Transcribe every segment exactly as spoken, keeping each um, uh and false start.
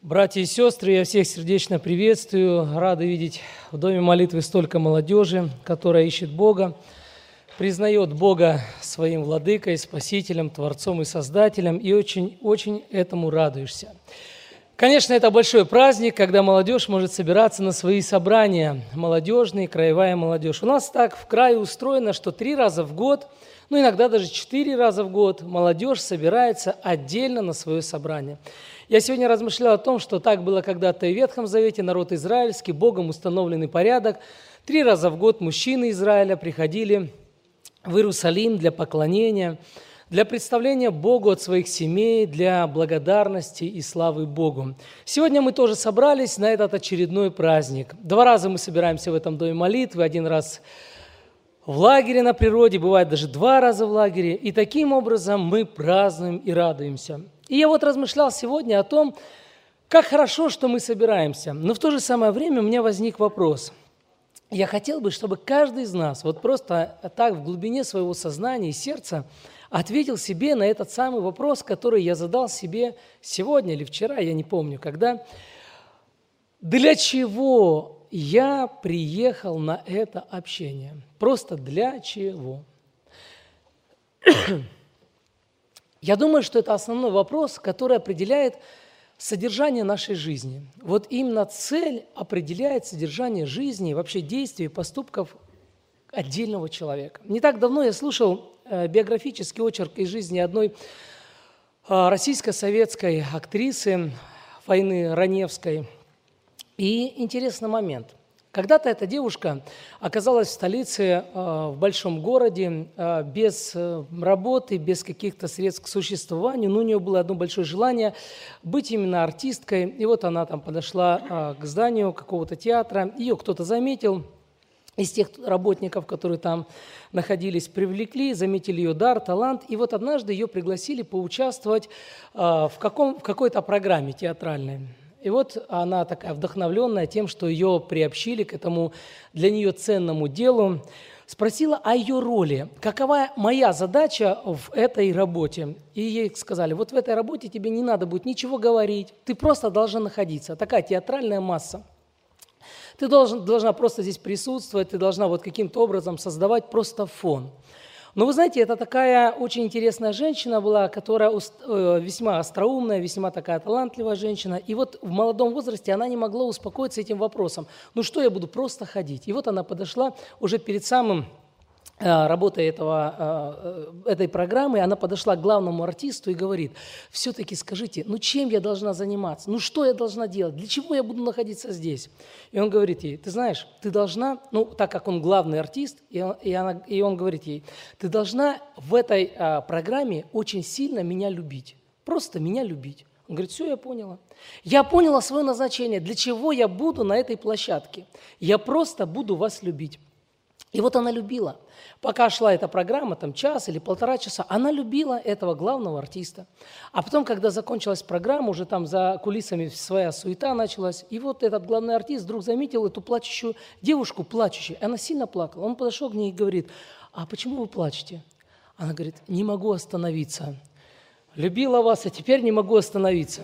Братья и сестры, я всех сердечно приветствую. Рады видеть в Доме молитвы столько молодежи, которая ищет Бога, признает Бога своим владыкой, спасителем, творцом и создателем, и очень-очень этому радуешься. Конечно, это большой праздник, когда молодежь может собираться на свои собрания, молодежные, краевая молодежь. У нас так в крае устроено, что три раза в год, ну иногда даже четыре раза в год молодежь собирается отдельно на свое собрание. Я сегодня размышлял о том, что так было когда-то и в Ветхом Завете, народ израильский, Богом установленный порядок. Три раза в год мужчины Израиля приходили в Иерусалим для поклонения, для представления Богу от своих семей, для благодарности и славы Богу. Сегодня мы тоже собрались на этот очередной праздник. Два раза мы собираемся в этом доме молитвы, один раз в лагере на природе, бывает даже два раза в лагере. И таким образом мы празднуем и радуемся. И я вот размышлял сегодня о том, как хорошо, что мы собираемся. Но в то же самое время у меня возник вопрос. Я хотел бы, чтобы каждый из нас вот просто так в глубине своего сознания и сердца ответил себе на этот самый вопрос, который я задал себе сегодня или вчера, я не помню, когда. Для чего я приехал на это общение? Просто для чего? Я думаю, что это основной вопрос, который определяет содержание нашей жизни. Вот именно цель определяет содержание жизни, вообще действий, поступков отдельного человека. Не так давно я слушал э, биографический очерк из жизни одной э, российско-советской актрисы Фаины Раневской. И интересный момент. Когда-то эта девушка оказалась в столице, в большом городе, без работы, без каких-то средств к существованию, но у нее было одно большое желание быть именно артисткой. И вот она там подошла к зданию какого-то театра, ее кто-то заметил, из тех работников, которые там находились, привлекли, заметили ее дар, талант. И вот однажды ее пригласили поучаствовать в, каком, в какой-то программе театральной. И вот она такая вдохновленная тем, что ее приобщили к этому для нее ценному делу, спросила о ее роли, какова моя задача в этой работе. И ей сказали, вот в этой работе тебе не надо будет ничего говорить, ты просто должна находиться, такая театральная масса. Ты должен, должна просто здесь присутствовать, ты должна вот каким-то образом создавать просто фон. Но вы знаете, это такая очень интересная женщина была, которая весьма остроумная, весьма такая талантливая женщина. И вот в молодом возрасте она не могла успокоиться этим вопросом. Ну что, я буду просто ходить? И вот она подошла уже перед самым работой этого, этой программы, она подошла к главному артисту и говорит, все-таки скажите, ну чем я должна заниматься? Ну что я должна делать? Для чего я буду находиться здесь? И он говорит ей, ты знаешь, ты должна, ну так как он главный артист, и он, и она, и он говорит ей, ты должна в этой а, программе очень сильно меня любить, просто меня любить. Он говорит, все, я поняла. Я поняла свое назначение, для чего я буду на этой площадке. Я просто буду вас любить. И вот она любила. Пока шла эта программа, там час или полтора часа, она любила этого главного артиста. А потом, когда закончилась программа, уже там за кулисами своя суета началась, и вот этот главный артист вдруг заметил эту плачущую девушку, плачущую. Она сильно плакала. Он подошел к ней и говорит, а почему вы плачете? Она говорит, не могу остановиться. Любила вас, а теперь не могу остановиться.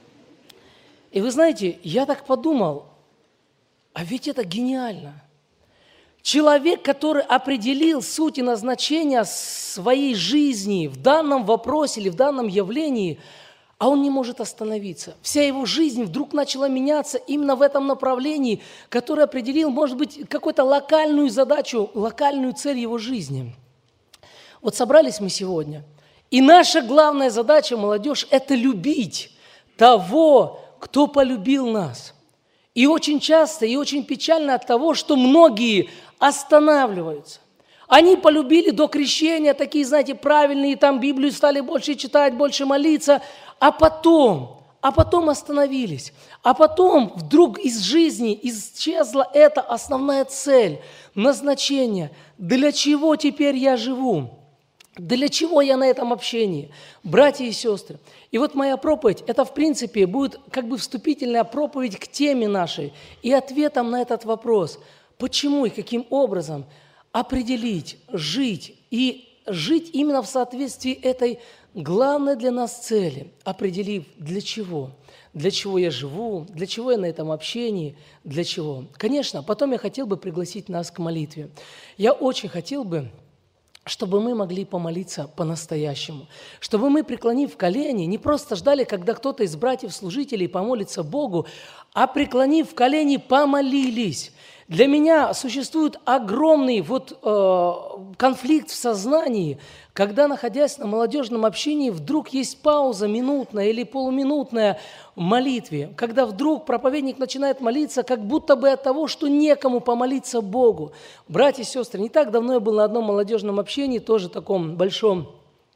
И вы знаете, я так подумал, а ведь это гениально. Человек, который определил суть и назначение своей жизни в данном вопросе или в данном явлении, а он не может остановиться. Вся его жизнь вдруг начала меняться именно в этом направлении, который определил, может быть, какую-то локальную задачу, локальную цель его жизни. Вот собрались мы сегодня, и наша главная задача, молодежь, это любить того, кто полюбил нас. И очень часто, и очень печально от того, что многие останавливаются. Они полюбили до крещения, такие, знаете, правильные, там Библию стали больше читать, больше молиться, а потом, а потом остановились. А потом вдруг из жизни исчезла эта основная цель, назначение. Для чего теперь я живу? Для чего я на этом общении? Братья и сестры. И вот моя проповедь, это в принципе будет как бы вступительная проповедь к теме нашей и ответом на этот вопрос. Почему и каким образом определить, жить и жить именно в соответствии этой главной для нас цели, определив, для чего. Для чего я живу, для чего я на этом общении, для чего. Конечно, потом я хотел бы пригласить нас к молитве. Я очень хотел бы, чтобы мы могли помолиться по-настоящему, чтобы мы, преклонив колени, не просто ждали, когда кто-то из братьев-служителей помолится Богу, а преклонив колени, помолились. Для меня существует огромный вот, э, конфликт в сознании, когда, находясь на молодежном общении, вдруг есть пауза минутная или полуминутная в молитве, когда вдруг проповедник начинает молиться, как будто бы от того, что некому помолиться Богу. Братья и сестры, не так давно я был на одном молодежном общении, тоже таком большом.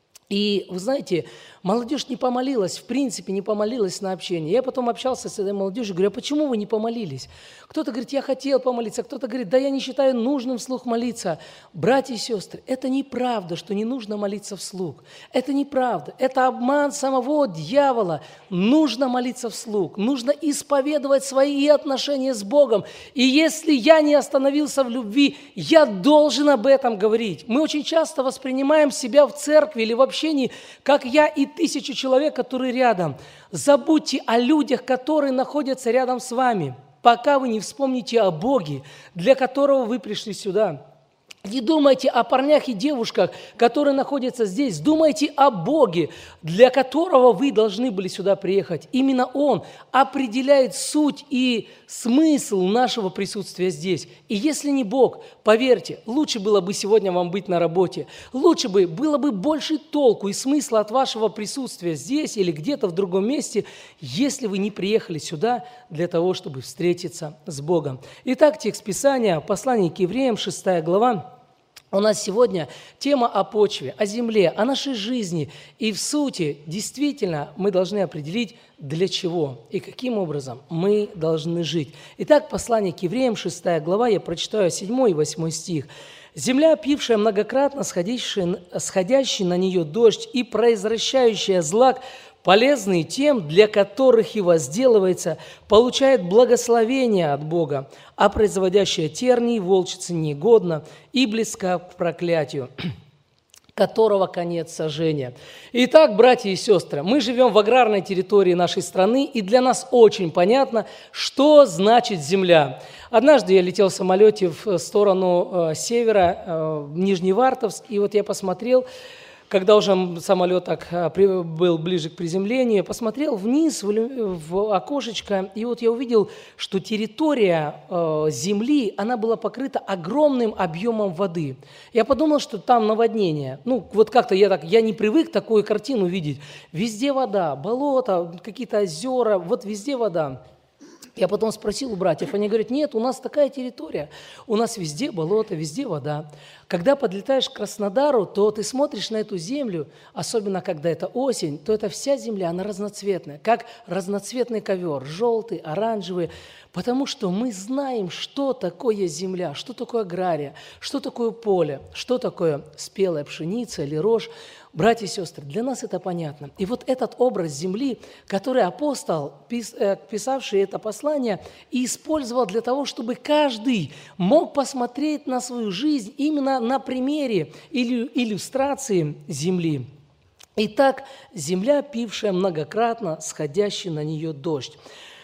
И, вы знаете, молодежь не помолилась, в принципе, не помолилась на общение. Я потом общался с этой молодежью, говорю, а почему вы не помолились? Кто-то говорит, я хотел помолиться, кто-то говорит, да я не считаю нужным вслух молиться. Братья и сестры, это неправда, что не нужно молиться вслух. Это неправда, это обман самого дьявола. Нужно молиться вслух, нужно исповедовать свои отношения с Богом. И если я не остановился в любви, я должен об этом говорить. Мы очень часто воспринимаем себя в церкви или в общении, как я и тысячи человек, которые рядом. Забудьте о людях, которые находятся рядом с вами, пока вы не вспомните о Боге, для которого вы пришли сюда. Не думайте о парнях и девушках, которые находятся здесь. Думайте о Боге, для которого вы должны были сюда приехать. Именно Он определяет суть и смысл нашего присутствия здесь. И если не Бог, поверьте, лучше было бы сегодня вам быть на работе. Лучше бы, было бы больше толку и смысла от вашего присутствия здесь или где-то в другом месте, если вы не приехали сюда для того, чтобы встретиться с Богом. Итак, текст Писания, послание к евреям, шестая глава. У нас сегодня тема о почве, о земле, о нашей жизни. И в сути, действительно, мы должны определить, для чего и каким образом мы должны жить. Итак, послание к евреям, шестая глава, я прочитаю седьмой и восьмой стих. «Земля, пившая многократно сходящий, сходящий на нее дождь и произвращающая злак, полезный тем, для которых и возделывается, получает благословение от Бога, а производящая тернии волчицы негодна и близка к проклятию, которого конец сожжения». Итак, братья и сестры, мы живем в аграрной территории нашей страны, и для нас очень понятно, что значит земля. Однажды я летел в самолете в сторону э, севера, э, в Нижневартовск, и вот я посмотрел, когда уже самолет так был ближе к приземлению, посмотрел вниз в окошечко, и вот я увидел, что территория земли, она была покрыта огромным объемом воды. Я подумал, что там наводнение. Ну, вот как-то я так, я не привык такую картину видеть. Везде вода, болото, какие-то озера, вот везде вода. Я потом спросил у братьев, они говорят, нет, у нас такая территория, у нас везде болото, везде вода. Когда подлетаешь к Краснодару, то ты смотришь на эту землю, особенно когда это осень, то эта вся земля, она разноцветная, как разноцветный ковер, желтый, оранжевый, потому что мы знаем, что такое земля, что такое агрария, что такое поле, что такое спелая пшеница или рожь. Братья и сестры, для нас это понятно. И вот этот образ земли, который апостол, писавший это послание, и использовал для того, чтобы каждый мог посмотреть на свою жизнь именно на примере или иллюстрации земли. Итак, земля, пившая многократно сходящий на нее дождь.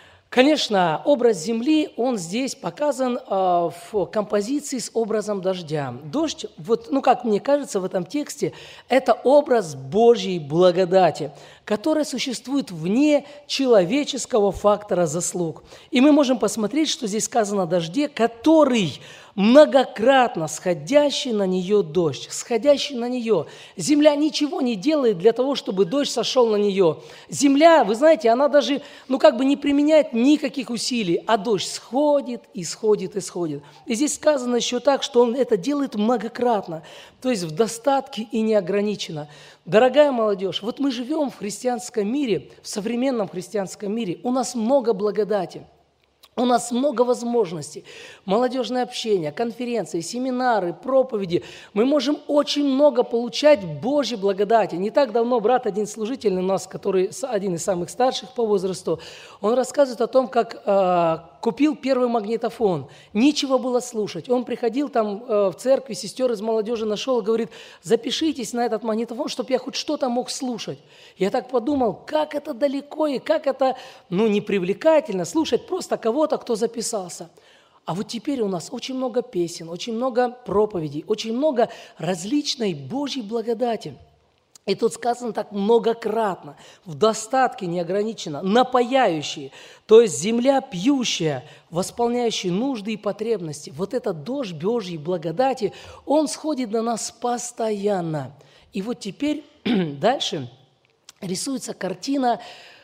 Конечно, образ земли, он здесь показан э, в композиции с образом дождя. Дождь, вот, ну, как мне кажется, в этом тексте, это образ Божьей благодати, которая существует вне человеческого фактора заслуг. И мы можем посмотреть, что здесь сказано о дожде, который многократно сходящий на нее дождь, сходящий на нее. Земля ничего не делает для того, чтобы дождь сошел на нее. Земля, вы знаете, она даже, ну как бы не применяет никаких усилий, а дождь сходит и сходит и сходит. И здесь сказано еще так, что он это делает многократно, то есть в достатке и неограниченно. Дорогая молодежь, вот мы живем в христианском мире, в современном христианском мире, у нас много благодати. У нас много возможностей. Молодежное общение, конференции, семинары, проповеди. Мы можем очень много получать Божьей благодати. Не так давно брат, один служитель у нас, который один из самых старших по возрасту, он рассказывает о том, как э, купил первый магнитофон. Нечего было слушать. Он приходил там э, в церкви, сестер из молодежи нашел, говорит, запишитесь на этот магнитофон, чтобы я хоть что-то мог слушать. Я так подумал, как это далеко и как это, ну, непривлекательно слушать просто кого-то, кто записался. А вот теперь у нас очень много песен, очень много проповедей, очень много различной Божьей благодати. И тут сказано так многократно, в достатке неограниченно, напояющие, то есть земля пьющая, восполняющая нужды и потребности. Вот этот дождь Божьей благодати, он сходит на нас постоянно. И вот теперь дальше рисуется картина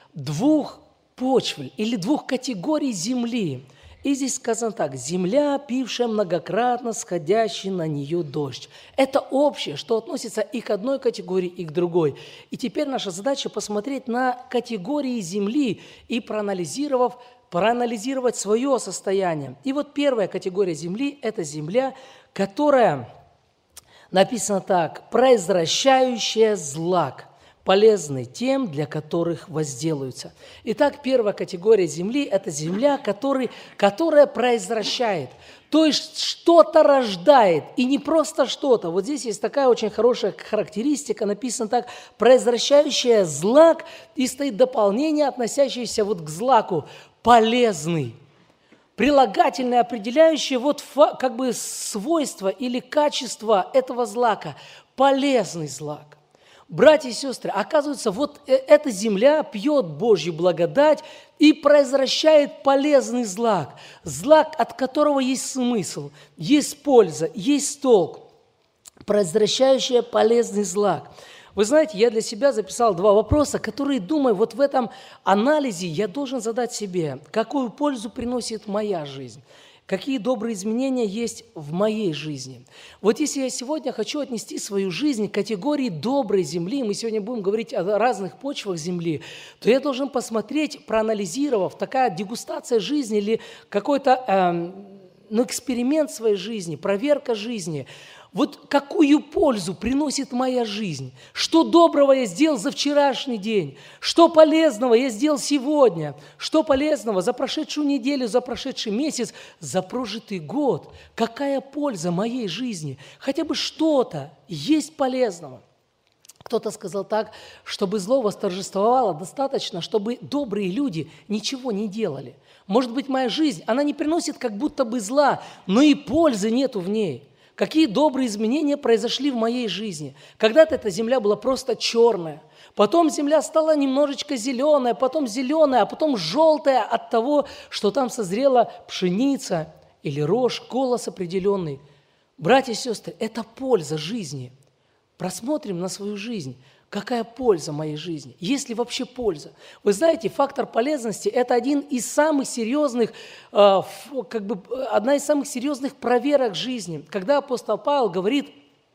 двух почв или двух категорий земли. И здесь сказано так: земля, пившая многократно сходящий на нее дождь. Это общее, что относится и к одной категории, и к другой. И теперь наша задача посмотреть на категории земли и проанализировав, проанализировать свое состояние. И вот первая категория земли – это земля, которая, написано так, произвращающая злак, полезны тем, для которых возделаются. Итак, первая категория земли – это земля, который, которая произвращает, то есть что-то рождает, и не просто что-то. Вот здесь есть такая очень хорошая характеристика, написано так, произвращающая злак, и стоит дополнение, относящееся вот к злаку, полезный. Прилагательное, определяющее вот как бы свойства или качество этого злака, полезный злак. Братья и сестры, оказывается, вот эта земля пьет Божью благодать и произвращает полезный злак. Злак, от которого есть смысл, есть польза, есть толк. Произвращающая полезный злак. Вы знаете, я для себя записал два вопроса, которые, думаю, вот в этом анализе я должен задать себе, какую пользу приносит моя жизнь. Какие добрые изменения есть в моей жизни? Вот если я сегодня хочу отнести свою жизнь к категории доброй земли, мы сегодня будем говорить о разных почвах земли, то я должен посмотреть, проанализировав, такая дегустация жизни или какой-то э, ну, эксперимент своей жизни, проверка жизни. Вот какую пользу приносит моя жизнь? Что доброго я сделал за вчерашний день? Что полезного я сделал сегодня? Что полезного за прошедшую неделю, за прошедший месяц, за прожитый год? Какая польза моей жизни? Хотя бы что-то есть полезного. Кто-то сказал так, чтобы зло восторжествовало, достаточно, чтобы добрые люди ничего не делали. Может быть, моя жизнь, она не приносит как будто бы зла, но и пользы нету в ней. Какие добрые изменения произошли в моей жизни. Когда-то эта земля была просто черная, потом земля стала немножечко зеленая, потом зеленая, а потом желтая от того, что там созрела пшеница или рожь, колос определенный. Братья и сестры, это польза жизни. Просмотрим на свою жизнь. Какая польза моей жизни? Есть ли вообще польза? Вы знаете, фактор полезности – это один из самых серьезных, э, как бы, одна из самых серьезных проверок жизни. Когда апостол Павел говорит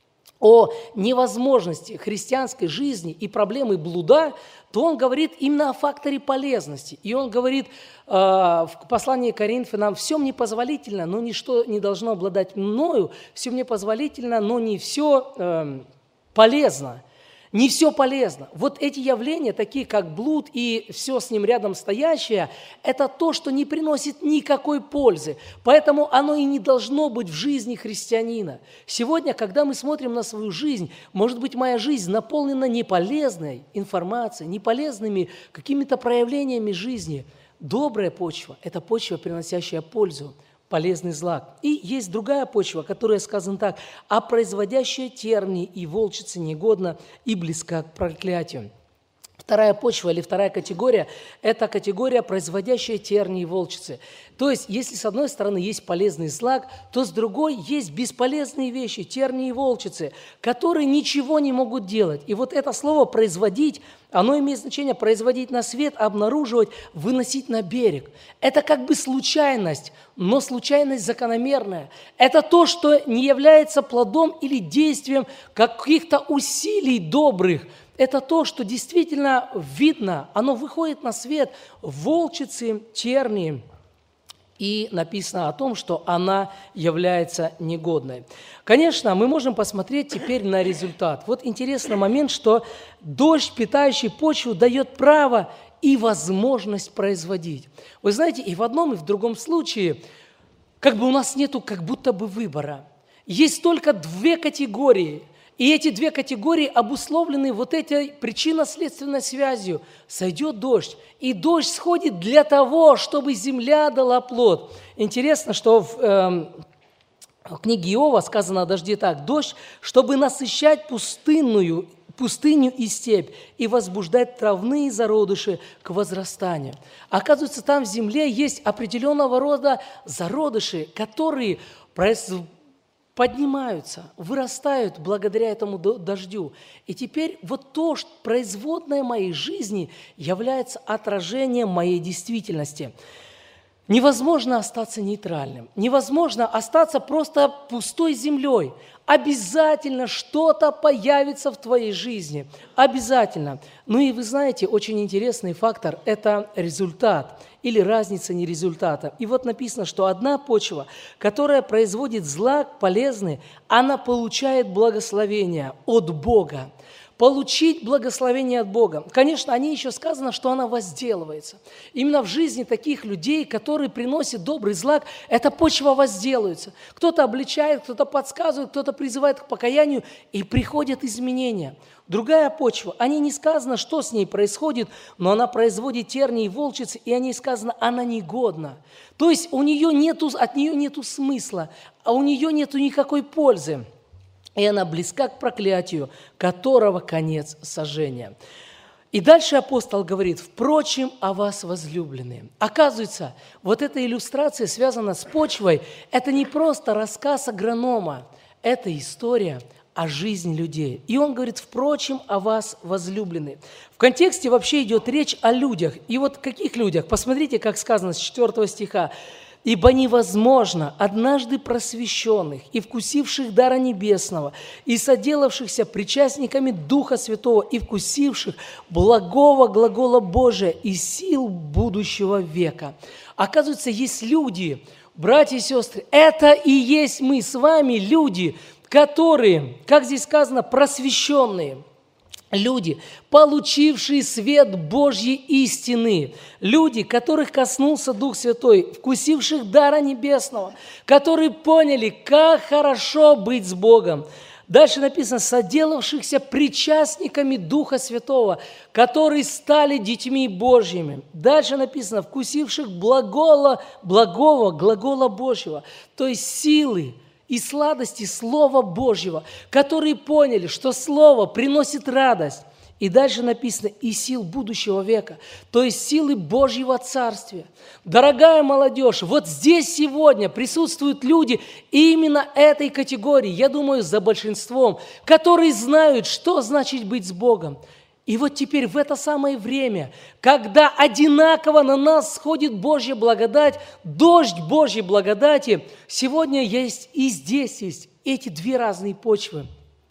о невозможности христианской жизни и проблемы блуда, то он говорит именно о факторе полезности. И он говорит э, в послании к Коринфянам: «Все мне позволительно, но ничто не должно обладать мною, все мне позволительно, но не все э, полезно». Не все полезно. Вот эти явления, такие как блуд и все с ним рядом стоящее, это то, что не приносит никакой пользы. Поэтому оно и не должно быть в жизни христианина. Сегодня, когда мы смотрим на свою жизнь, может быть, моя жизнь наполнена неполезной информацией, неполезными какими-то проявлениями жизни. Добрая почва – это почва, приносящая пользу. Полезный злак. И есть другая почва, которая сказана так: а производящая тернии и волчицы негодна и близка к проклятию. Вторая почва или вторая категория – это категория, производящая тернии и волчицы. То есть, если с одной стороны есть полезный злак, то с другой есть бесполезные вещи, тернии и волчицы, которые ничего не могут делать. И вот это слово «производить», оно имеет значение производить на свет, обнаруживать, выносить на берег. Это как бы случайность, но случайность закономерная. Это то, что не является плодом или действием каких-то усилий добрых. Это то, что действительно видно, оно выходит на свет, волчицы, тернии и написано о том, что она является негодной. Конечно, мы можем посмотреть теперь на результат. Вот интересный момент, что дождь, питающий почву, дает право и возможность производить. Вы знаете, и в одном, и в другом случае как бы у нас нету как будто бы выбора. Есть только две категории, и эти две категории обусловлены вот этой причинно-следственной связью. Сойдет дождь, и дождь сходит для того, чтобы земля дала плод. Интересно, что в, э, в книге Иова сказано о дожде так: «Дождь, чтобы насыщать пустынную, пустыню и степь, и возбуждать травные зародыши к возрастанию». Оказывается, там в земле есть определенного рода зародыши, которые производят, поднимаются, вырастают благодаря этому дождю. И теперь вот то, что производное моей жизни, является отражением моей действительности. Невозможно остаться нейтральным, невозможно остаться просто пустой землей. Обязательно что-то появится в твоей жизни, обязательно. Ну и вы знаете, очень интересный фактор – это результат или разница не результата. И вот написано, что одна почва, которая производит злак полезный, она получает благословение от Бога. Получить благословение от Бога. Конечно, о ней еще сказано, что она возделывается. Именно в жизни таких людей, которые приносят добрый злак, эта почва возделывается. Кто-то обличает, кто-то подсказывает, кто-то призывает к покаянию, и приходят изменения. Другая почва, о ней не сказано, что с ней происходит, но она производит тернии и волчицы, и о ней сказано, она негодна. То есть у нее нету, от нее нету смысла, а у нее нету никакой пользы. И она близка к проклятию, которого конец сожжения. И дальше апостол говорит: «Впрочем, о вас, возлюбленные». Оказывается, вот эта иллюстрация связана с почвой. Это не просто рассказ агронома, это история о жизни людей. И он говорит: «Впрочем, о вас, возлюбленные». В контексте вообще идет речь о людях. И вот каких людях? Посмотрите, как сказано с четвёртого стиха. «Ибо невозможно однажды просвещенных и вкусивших дара небесного, и соделавшихся причастниками Духа Святого, и вкусивших благого глагола Божия и сил будущего века». Оказывается, есть люди, братья и сестры, это и есть мы с вами, люди, которые, как здесь сказано, просвещенные. Люди, получившие свет Божьей истины, люди, которых коснулся Дух Святой, вкусивших дара небесного, которые поняли, как хорошо быть с Богом. Дальше написано: соделавшихся причастниками Духа Святого, которые стали детьми Божьими. Дальше написано: вкусивших благого, благого глагола Божьего, то есть силы и сладости Слова Божьего, которые поняли, что Слово приносит радость. И дальше написано: и сил будущего века, то есть силы Божьего Царствия. Дорогая молодежь, вот здесь сегодня присутствуют люди именно этой категории, я думаю, за большинством, которые знают, что значит быть с Богом. И вот теперь в это самое время, когда одинаково на нас сходит Божья благодать, дождь Божьей благодати, сегодня есть и здесь есть эти две разные почвы.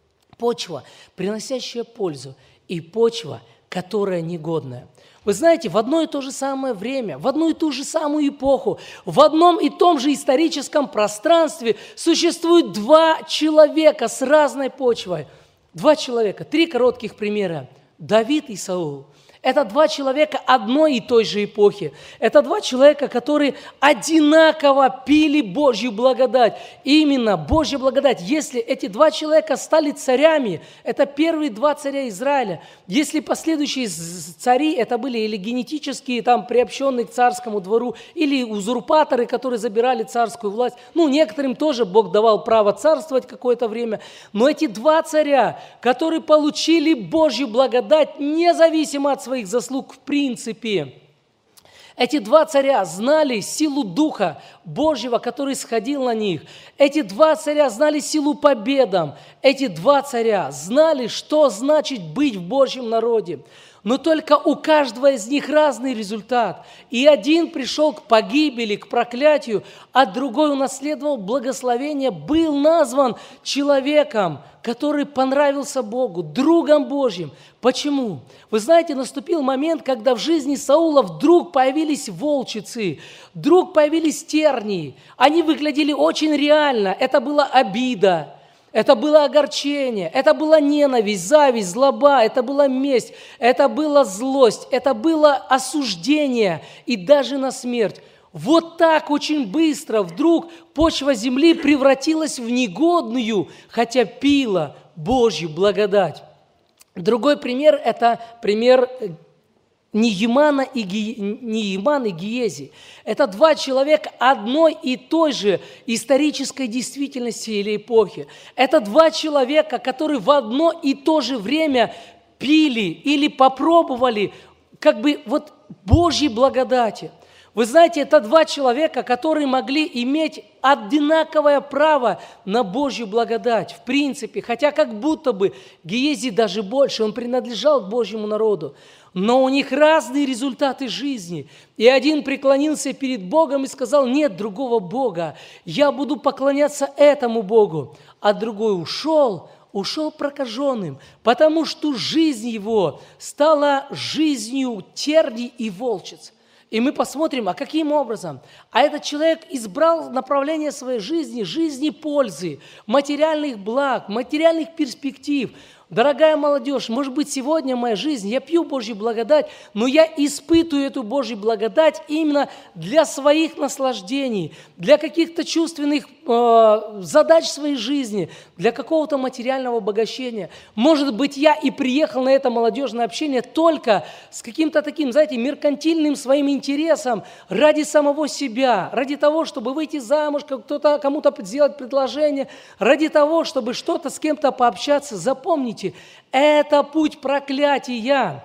Почва, приносящая пользу, и почва, которая негодная. Вы знаете, в одно и то же самое время, в одну и ту же самую эпоху, в одном и том же историческом пространстве существуют два человека с разной почвой. Два человека, три коротких примера. Давид и Саул. Это два человека одной и той же эпохи. Это два человека, которые одинаково пили Божью благодать. И именно Божья благодать. Если эти два человека стали царями, это первые два царя Израиля. Если последующие цари, это были или генетические, там, приобщенные к царскому двору, или узурпаторы, которые забирали царскую власть. Ну, некоторым тоже Бог давал право царствовать какое-то время. Но эти два царя, которые получили Божью благодать, независимо от своих заслуг в принципе. Эти два царя знали силу Духа Божьего, который сходил на них. Эти два царя знали силу победам. Эти два царя знали, что значит быть в Божьем народе. Но только у каждого из них разный результат. И один пришел к погибели, к проклятию, а другой унаследовал благословение, был назван человеком, который понравился Богу, другом Божьим. Почему? Вы знаете, наступил момент, когда в жизни Саула вдруг появились волчицы, вдруг появились тернии. Они выглядели очень реально. Это была обида. Это было огорчение, это была ненависть, зависть, злоба, это была месть, это была злость, это было осуждение и даже на смерть. Вот так очень быстро вдруг почва земли превратилась в негодную, хотя пила Божью благодать. Другой пример – это пример Неемана и, Ги... Нееман и Гиези. Это два человека одной и той же исторической действительности или эпохи. Это два человека, которые в одно и то же время пили или попробовали как бы вот Божьей благодати. Вы знаете, это два человека, которые могли иметь одинаковое право на Божью благодать, в принципе, хотя как будто бы Гиези даже больше, он принадлежал к Божьему народу. Но у них разные результаты жизни. И один преклонился перед Богом и сказал: нет другого Бога, я буду поклоняться этому Богу. А другой ушел, ушел прокаженным, потому что жизнь его стала жизнью терний и волчиц. И мы посмотрим, а каким образом? А этот человек избрал направление своей жизни, жизни пользы, материальных благ, материальных перспектив. Дорогая молодежь, может быть, сегодня моя жизнь, я пью Божью благодать, но я испытываю эту Божью благодать именно для своих наслаждений, для каких-то чувственных э, задач своей жизни, для какого-то материального обогащения. Может быть, я и приехал на это молодежное общение только с каким-то таким, знаете, меркантильным своим интересом ради самого себя, ради того, чтобы выйти замуж, кто-то, кому-то сделать предложение, ради того, чтобы что-то с кем-то пообщаться. Запомните, это путь проклятия,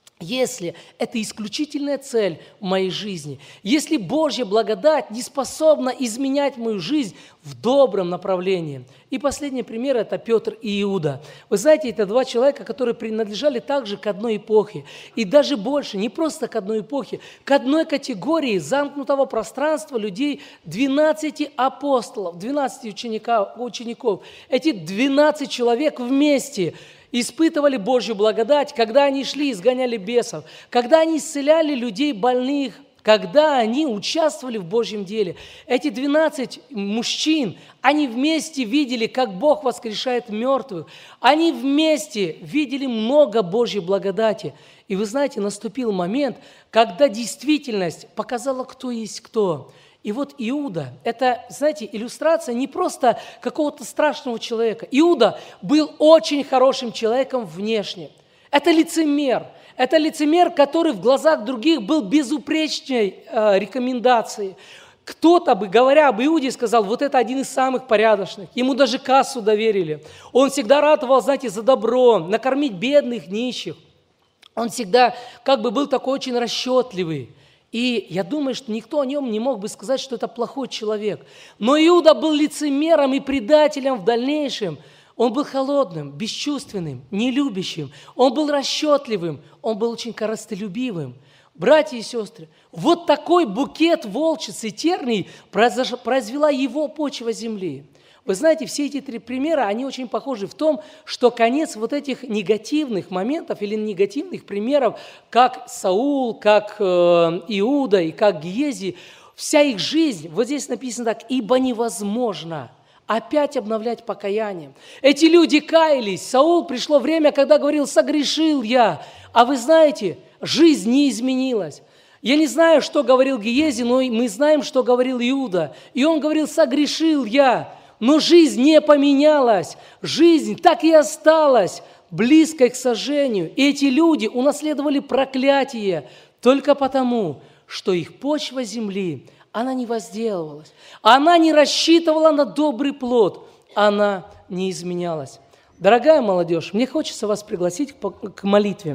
если это исключительная цель в моей жизни, если Божья благодать не способна изменять мою жизнь в добром направлении. И последний пример – это Петр и Иуда. Вы знаете, это два человека, которые принадлежали также к одной эпохе. И даже больше, не просто к одной эпохе, к одной категории замкнутого пространства людей, двенадцати апостолов, двенадцати учеников. Эти двенадцать человек вместе испытывали Божью благодать, когда они шли, изгоняли бесов, когда они исцеляли людей больных, когда они участвовали в Божьем деле. Эти двенадцать мужчин, они вместе видели, как Бог воскрешает мертвых. Они вместе видели много Божьей благодати. И вы знаете, наступил момент, когда действительность показала, кто есть кто. И вот Иуда, это, знаете, иллюстрация не просто какого-то страшного человека. Иуда был очень хорошим человеком внешне. Это лицемер. Это лицемер, который в глазах других был безупречной э, рекомендацией. Кто-то бы, говоря об Иуде, сказал: вот это один из самых порядочных. Ему даже кассу доверили. Он всегда ратовал, знаете, за добро, накормить бедных, нищих. Он всегда как бы был такой очень расчетливый. И я думаю, что никто о нем не мог бы сказать, что это плохой человек. Но Иуда был лицемером и предателем в дальнейшем. Он был холодным, бесчувственным, нелюбящим. Он был расчетливым, он был очень корыстолюбивым. Братья и сестры, вот такой букет волчиц и терний произвела его почва земли. Вы знаете, все эти три примера, они очень похожи в том, что конец вот этих негативных моментов или негативных примеров, как Саул, как э, Иуда и как Гиези, вся их жизнь, вот здесь написано так: «Ибо невозможно опять обновлять покаянием». Эти люди каялись. Саул, пришло время, когда говорил: «Согрешил я». А вы знаете, жизнь не изменилась. Я не знаю, что говорил Гиези, но мы знаем, что говорил Иуда. И он говорил: «Согрешил я». Но жизнь не поменялась, жизнь так и осталась близкой к сожжению. И эти люди унаследовали проклятие только потому, что их почва земли, она не возделывалась, она не рассчитывала на добрый плод, она не изменялась. Дорогая молодежь, мне хочется вас пригласить к молитве.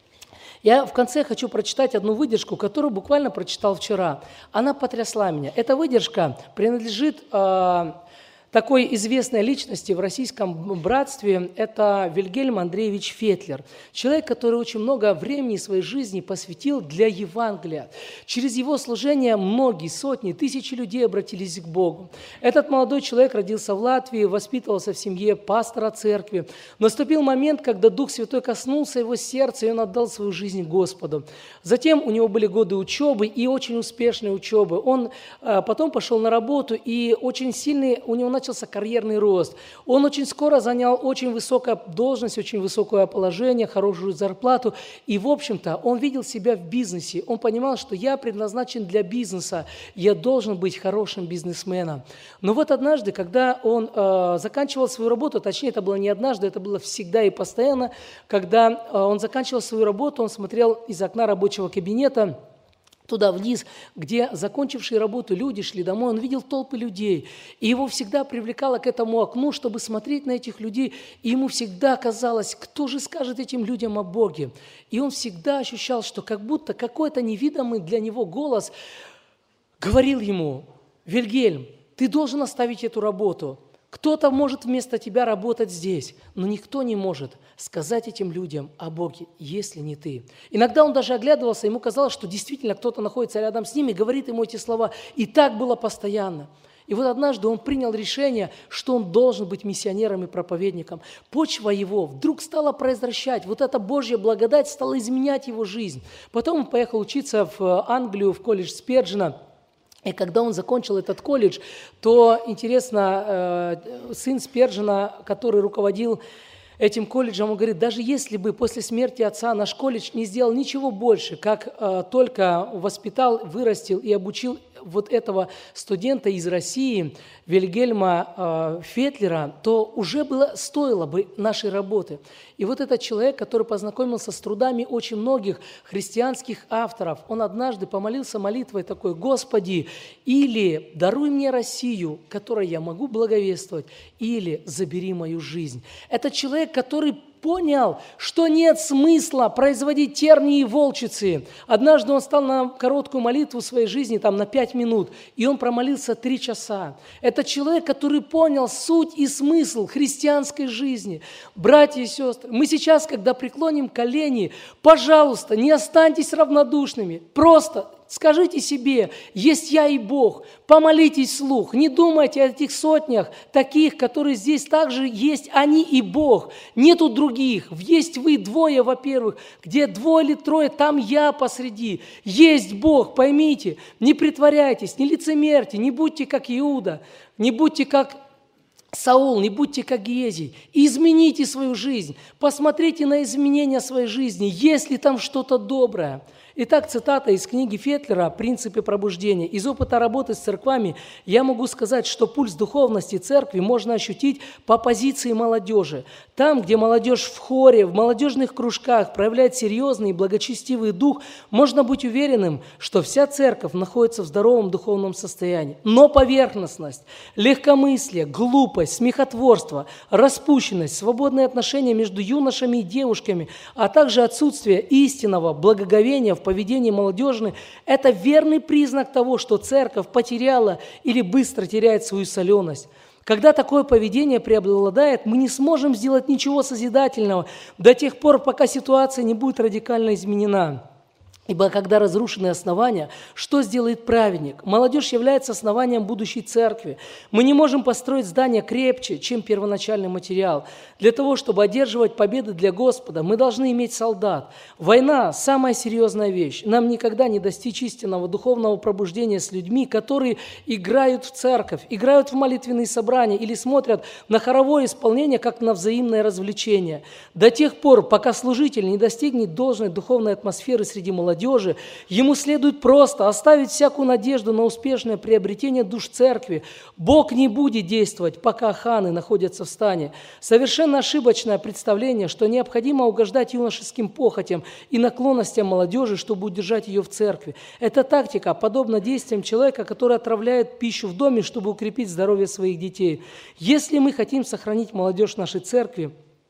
Я в конце хочу прочитать одну выдержку, которую буквально прочитал вчера. Она потрясла меня. Эта выдержка принадлежит... такой известной личности в российском братстве – это Вильгельм Андреевич Фетлер. Человек, который очень много времени своей жизни посвятил для Евангелия. Через его служение многие, сотни, тысячи людей обратились к Богу. Этот молодой человек родился в Латвии, воспитывался в семье пастора церкви. Наступил момент, когда Дух Святой коснулся его сердца, и он отдал свою жизнь Господу. Затем у него были годы учебы и очень успешной учебы. Он а, потом пошел на работу, и очень сильный у него начался карьерный рост. Он очень скоро занял очень высокую должность, очень высокое положение, хорошую зарплату. И, в общем-то, он видел себя в бизнесе. Он понимал, что я предназначен для бизнеса, я должен быть хорошим бизнесменом. Но вот однажды, когда он э, заканчивал свою работу, точнее, это было не однажды, это было всегда и постоянно, когда э, он заканчивал свою работу, он смотрел из окна рабочего кабинета туда вниз, где закончившие работу люди шли домой, он видел толпы людей, и его всегда привлекало к этому окну, чтобы смотреть на этих людей, и ему всегда казалось, кто же скажет этим людям о Боге. И он всегда ощущал, что как будто какой-то невидимый для него голос говорил ему: «Вильгельм, ты должен оставить эту работу. Кто-то может вместо тебя работать здесь, но никто не может сказать этим людям о Боге, если не ты». Иногда он даже оглядывался, ему казалось, что действительно кто-то находится рядом с ним и говорит ему эти слова. И так было постоянно. И вот однажды он принял решение, что он должен быть миссионером и проповедником. Почва его вдруг стала произвращать. Вот эта Божья благодать стала изменять его жизнь. Потом он поехал учиться в Англию, в колледж Сперджена. И когда он закончил этот колледж, то, интересно, сын Сперджена, который руководил этим колледжем, он говорит: даже если бы после смерти отца наш колледж не сделал ничего больше, как только воспитал, вырастил и обучил вот этого студента из России, Вильгельма Фетлера, то уже было, стоило бы нашей работы. И вот этот человек, который познакомился с трудами очень многих христианских авторов, он однажды помолился молитвой такой: «Господи, или даруй мне Россию, которой я могу благовествовать, или забери мою жизнь». Это человек, который понял, что нет смысла производить тернии и волчицы. Однажды он стал на короткую молитву в своей жизни, там на пять минут, и он промолился три часа. Это человек, который понял суть и смысл христианской жизни. Братья и сестры, мы сейчас, когда преклоним колени, пожалуйста, не останьтесь равнодушными. Просто скажите себе: есть я и Бог. Помолитесь вслух. Не думайте о этих сотнях таких, которые здесь также есть, они и Бог. Нету других. Есть вы двое, во-первых. Где двое или трое, там я посреди. Есть Бог, поймите. Не притворяйтесь, не лицемерьте, не будьте как Иуда, не будьте как Саул, не будьте как Гиезий. Измените свою жизнь. Посмотрите на изменения своей жизни, есть ли там что-то доброе. Итак, цитата из книги Фетлера «Принципы пробуждения». Из опыта работы с церквами я могу сказать, что пульс духовности церкви можно ощутить по позиции молодежи. Там, где молодежь в хоре, в молодежных кружках проявляет серьезный и благочестивый дух, можно быть уверенным, что вся церковь находится в здоровом духовном состоянии. Но поверхностность, легкомыслие, глупость, смехотворство, распущенность, свободные отношения между юношами и девушками, а также отсутствие истинного благоговения в поведении молодежи – это верный признак того, что церковь потеряла или быстро теряет свою соленость. Когда такое поведение преобладает, мы не сможем сделать ничего созидательного до тех пор, пока ситуация не будет радикально изменена. Ибо когда разрушены основания, что сделает праведник? Молодежь является основанием будущей церкви. Мы не можем построить здание крепче, чем первоначальный материал. Для того, чтобы одерживать победы для Господа, мы должны иметь солдат. Война – самая серьезная вещь. Нам никогда не достичь истинного духовного пробуждения с людьми, которые играют в церковь, играют в молитвенные собрания или смотрят на хоровое исполнение, как на взаимное развлечение. До тех пор, пока служитель не достигнет должной духовной атмосферы среди молодежи, ему следует просто оставить всякую надежду на успешное приобретение душ церкви. Бог не будет действовать, пока ханы находятся в стане. Совершенно ошибочное представление, что необходимо угождать юношеским похотям и наклонностям молодежи, чтобы удержать ее в церкви. Эта тактика подобна действиям человека, который отравляет пищу в доме, чтобы укрепить здоровье своих детей. Если мы хотим сохранить молодежь нашей церкви,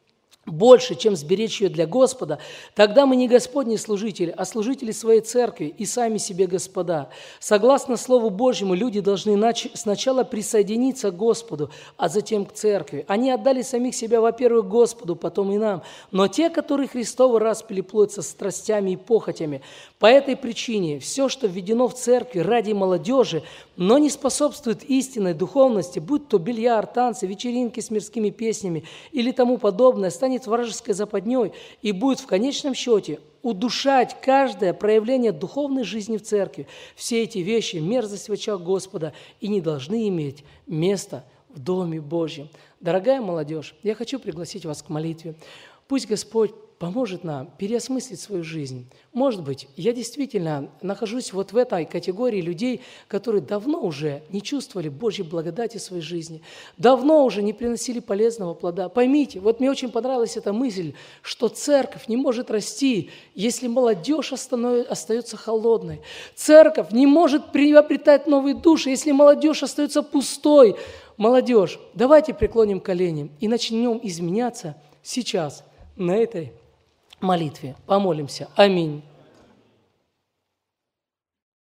больше, чем сберечь ее для Господа, тогда мы не Господни служители, а служители своей церкви и сами себе Господа. Согласно Слову Божьему, люди должны нач- сначала присоединиться к Господу, а затем к церкви. Они отдали самих себя, во-первых, Господу, потом и нам. Но те, которые Христовы распяли плоть со страстями и похотями, по этой причине все, что введено в церкви ради молодежи, но не способствует истинной духовности, будь то бильярд, танцы, вечеринки с мирскими песнями или тому подобное, станет вражеской западней и будет в конечном счете удушать каждое проявление духовной жизни в церкви. Все эти вещи – мерзость в очах Господа и не должны иметь места в Доме Божьем. Дорогая молодежь, я хочу пригласить вас к молитве. Пусть Господь поможет нам переосмыслить свою жизнь. Может быть, я действительно нахожусь вот в этой категории людей, которые давно уже не чувствовали Божьей благодати в своей жизни, давно уже не приносили полезного плода. Поймите, вот мне очень понравилась эта мысль, что церковь не может расти, если молодежь остается холодной. Церковь не может приобретать новые души, если молодежь остается пустой. Молодежь, давайте преклоним колени и начнем изменяться сейчас на этой молитве. Помолимся. Аминь.